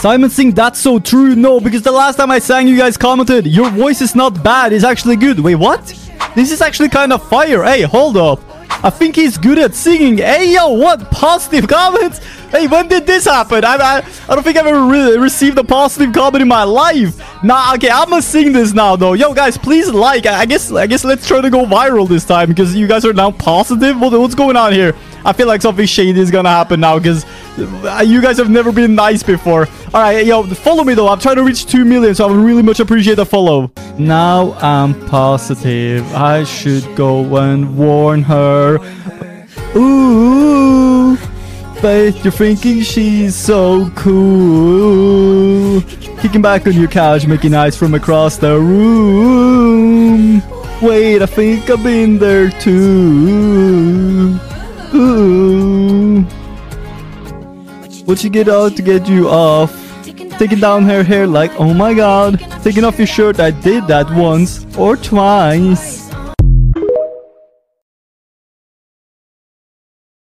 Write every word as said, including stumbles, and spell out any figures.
Simon Singh, that's so true. No, because the last time I sang, you guys commented, your voice is not bad. It's actually good. Wait, what? This is actually kind of fire. Hey, hold up. I think he's good at singing. Hey, yo, what? Positive comments? Hey, when did this happen? I I, I don't think I've ever re received a positive comment in my life. Nah, okay, I'm gonna sing this now, though. Yo, guys, please like. I, I guess I guess let's try to go viral this time because you guys are now positive. What, what's going on here? I feel like something shady is gonna happen now because you guys have never been nice before. All right, yo, follow me, though. I'm trying to reach two million, so I would really much appreciate a follow. Now I'm positive. I should go and warn her. Ooh, Faith, you're thinking she's so cool. Kicking back on your couch, making eyes from across the room. Wait, I think I've been there too. Ooh. Would she get out to get you off? Taking down her hair like, oh my god. Taking off your shirt, I did that once or twice.